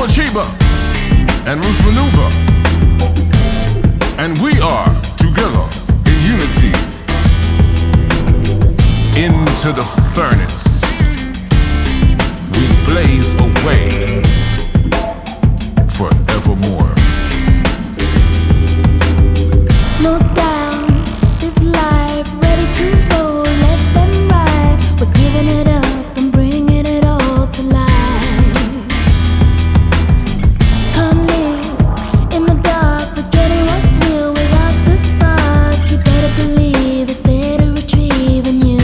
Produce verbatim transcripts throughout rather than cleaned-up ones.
Chiba and Roots Maneuver, and we are together in unity into the furnace. We blaze away forevermore. No doubt, this life ready to roll left and right. We're giving it up and bringing it all to life. Can't live in the dark, forgetting what's real without the spark. You better believe it's there to retrieve in you.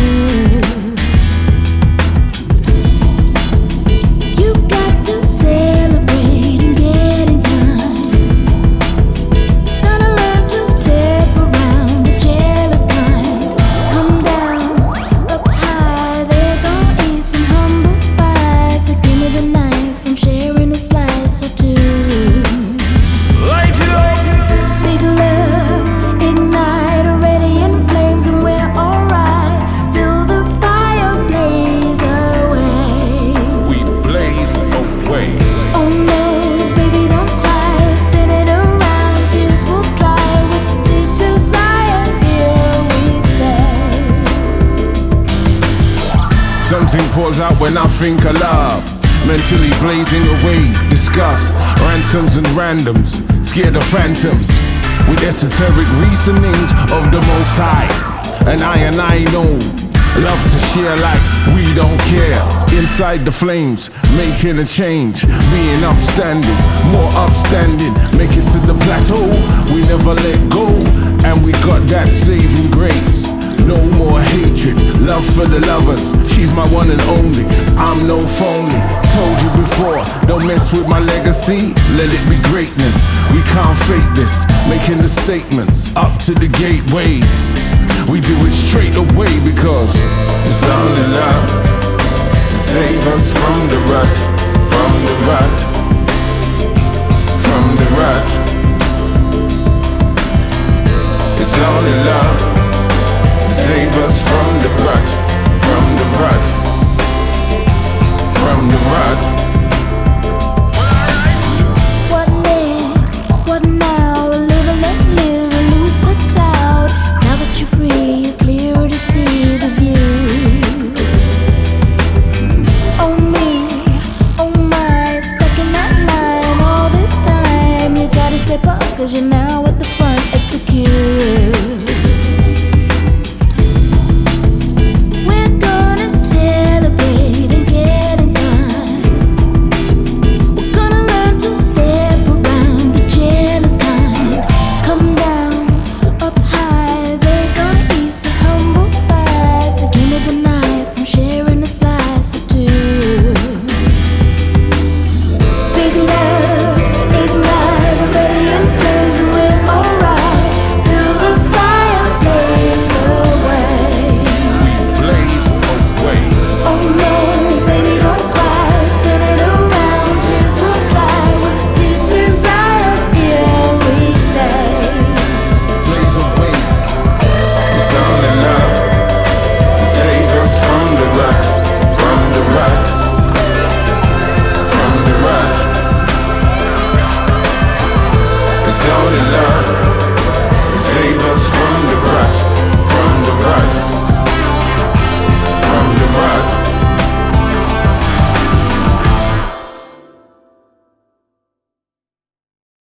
You got to celebrate and get in time. Gotta learn to step around the jealous kind. Come down, up high, there gon' eat some humble pie. So give me the knife, I'm sharing a slice or two. Light it up! Big love, ignite, already in flames, and we're alright. Feel the fire blaze away. We blaze away. Oh no, baby, don't cry. Spin it around, tears will dry. With deep desire, here we stay. Something pours out when I think of love. Mentally blazing away, disgust, ransoms and randoms, scared of phantoms, with esoteric reasonings of the Most High. And I and I know, love to share like we don't care. Inside the flames, making a change, being upstanding, more upstanding. Make it to the plateau, we never let go, and we got that saving grace. No more hatred, love for the lovers. She's my one and only, I'm no phony. Told you before, don't mess with my legacy. Let it be greatness, we can't fake this. Making the statements, up to the gateway. We do it straight away because it's only love to save us from the rut, from the rut, from the rut. It's only love save us from the rut, from the rut.